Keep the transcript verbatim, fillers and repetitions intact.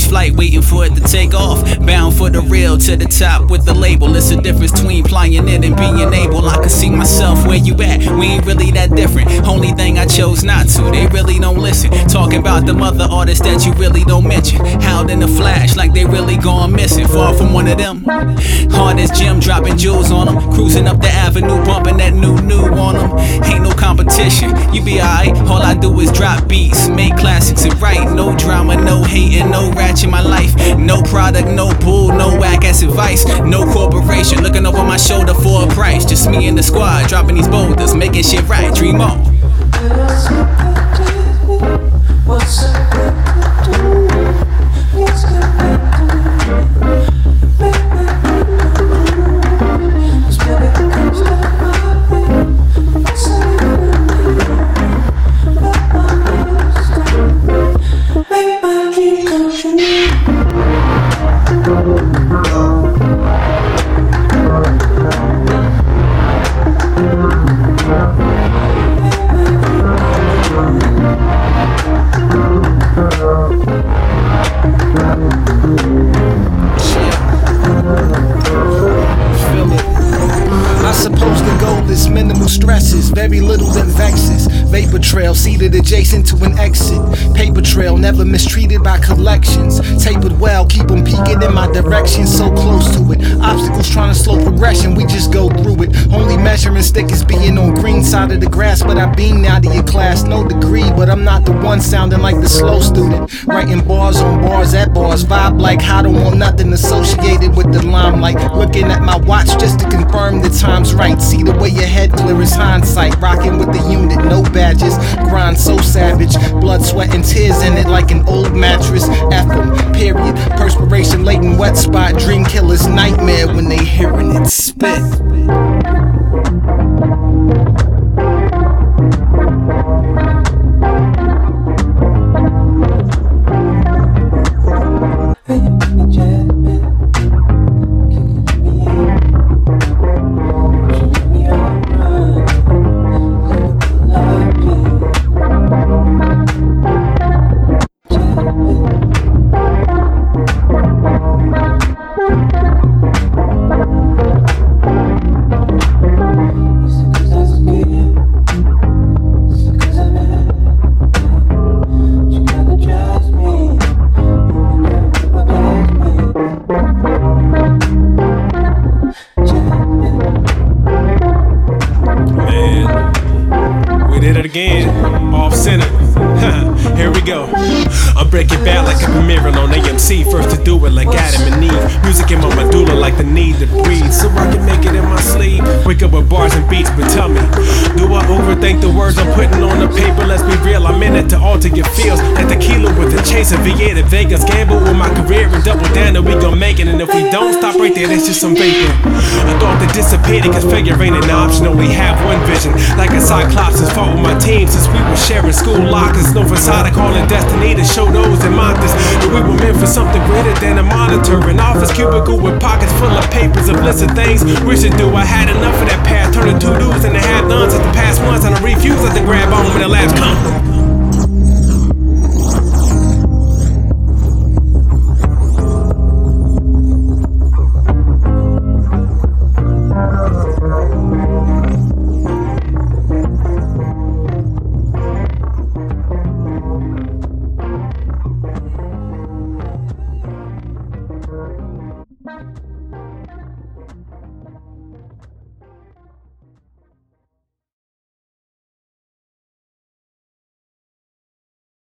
flight, waiting for it to take off. Bound for the real, to the top with the label. It's a difference between plying it and being able. I can see myself where you at, we ain't really that different. Only thing I chose not to, they really don't listen. Talking about them other artists that you really don't mention. Howled in the flash like they really gone missing. Far from one of them. Hard as Jim, dropping jewels on them. Cruising up the avenue, bumping that new new on them. Ain't no competition, you be alright. All I do is drop beats, make classics and write. No drama, no hating, no ratchet in my life. No product, no bull, no whack ass advice. No corporation looking over my shoulder for a price. Just me and the squad dropping these boulders, making shit right. Dream on. What's up? Minimal stresses, very little that vexes. Vapor trail, seated adjacent to an exit. Paper trail, never mistreated by collections. Tapered well, keep them peeking in my direction, so close to it. Obstacles trying to slow progression, we just go through it. Only measuring stick is being on green side of the grass, but I beam out of your class. No degree, but I'm not the one sounding like the slow student. Writing bars on bars at bars, vibe like I don't want nothing associated with the limelight. Looking at my watch just to confirm the time's right. See the way your head clear as hindsight. Rocking with the unit, no badges. Grind so savage, blood, sweat, and tears in it like an old mattress. F them, period. Perspiration laden wet spot. Dream killer's nightmare when they hearing it spit. Again, off center. Here we go. I'm breaking bad like a premiering on A M C. First to do it like Adam and Eve. Music in my medulla like the need to breathe, so I can make it in my sleep. Wake up with bars and beats, but tell me, do I overthink the words I'm putting on the paper? Let's be real, I'm in it to alter your feels. Like tequila with the chase of V eight to Vegas. Gamble with my career and double down that we gon' make it. And if we don't stop right there, that's just some vapor. I thought they dissipated cause failure ain't an option. Only have one vision, like a cyclops. It's fought with my team since we were sharing school lockers. No facade, I call it destiny to show those that mocked us that we were meant for something greater than a monitor. An office cubicle with pockets full of papers, of list of things we should do. I had enough of that past, turning two dudes into half done since the past months, and I refuse to grab on when the last come.